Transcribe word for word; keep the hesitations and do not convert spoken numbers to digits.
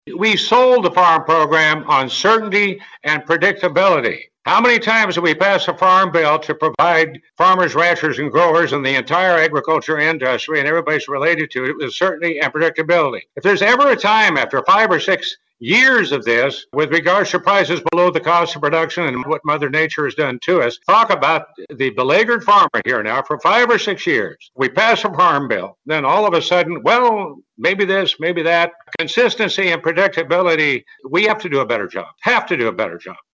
We sold the farm program on certainty and predictability. How many times have we passed a farm bill to provide farmers, ranchers, and growers and the entire agriculture industry and everybody's related to it with certainty and predictability? If there's ever a time after five or six years of this, with regards to prices below the cost of production and what Mother Nature has done to us, talk about the beleaguered farmer here now for five or six years. We pass a farm bill, then all of a sudden, well, maybe this, maybe that. Consistency and predictability, we have to do a better job, have to do a better job.